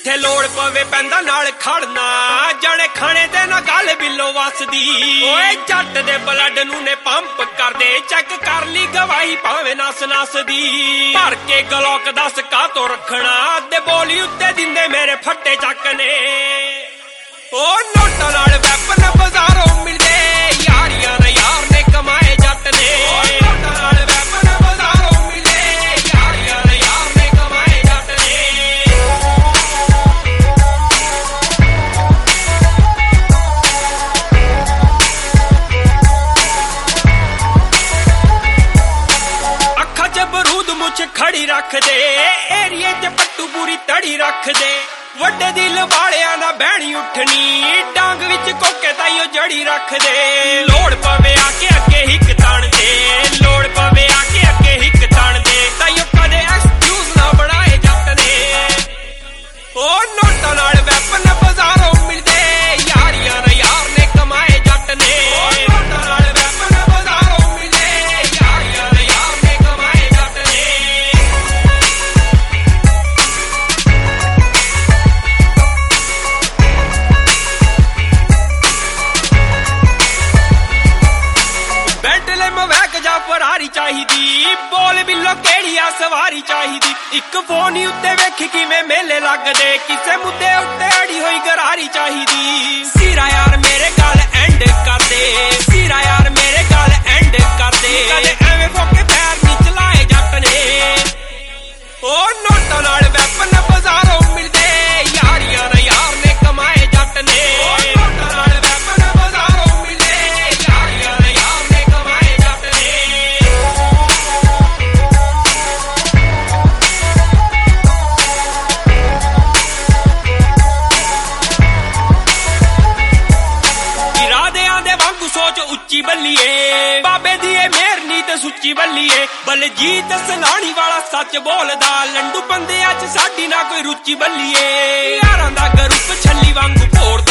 जिथे लोड़ पवे पैंदा नाल खड़ना जाने खाने ते ना गल बिलो वसदी ओए जट दे ब्लड नू ने पंप कर दे चेक कर ली गवाही भावे नस नस दी भर के गलोक दस का तो रखना ते बोली उत्ते दिंदे मेरे फट्टे चक ने ओ नोटां नाल वैपन बाजारों मिलदे यारियां ने यार ने कमाए जट ने नोटां नाल वैपन बाजारों मिलदे यारियां ने यार ने कमाए जट ने अखा च बरूद मुछ खड़ी रख दे एरिए च पट्टू पूरी तड़ी रख दे वड्डे दिल वालियां ना बहनी उठनी डांग विच कोके ताईओ जड़ी रख दे लोड़ पवे आके अगे हिक ताण दे लोड़ पवे आके अगे हिक ताण दे ताईओ कदे एक्सक्यूज ना बनाए जट ने ओ नोटां नाल वैपन बाजारों मिलदे यारियां ने यार ने कमाए जट ने नोटां नाल वैपन बाजारों मिलदे यारियां ने यार ने कमाए जट ने फरारी चाहिदी बोल बिल्लो केड़ी आ सवारी चाहिदी इक फोन ही उत्ते वेखी किवें मेले लगदे किसे मुद्दे उत्ते अड़ी होई गरारी चाहिदी सीरा यार मेरे गल एंड कर दे सीरा यार मेरे गल एंड कर दे कदे एवें फोके पैर नी चलाए जट ने ओ नोटां नाल वैपन बाजारों मिलदे यारियां ने यार ने कमाए जट ने नोटां नाल वैपन बाजारों मिलदे यारियां ने यार ने कमाए जट ने सोच उच्ची बल्लीए बाबे दी मेहर नी ते सुच्ची बल्लीए बलजीत सलाणी वाला सच बोलदा लंडू बंदे अच साडी ना कोई रुचि बल्लीए यारां दा ग्रुप छल्ली वांगू फोड़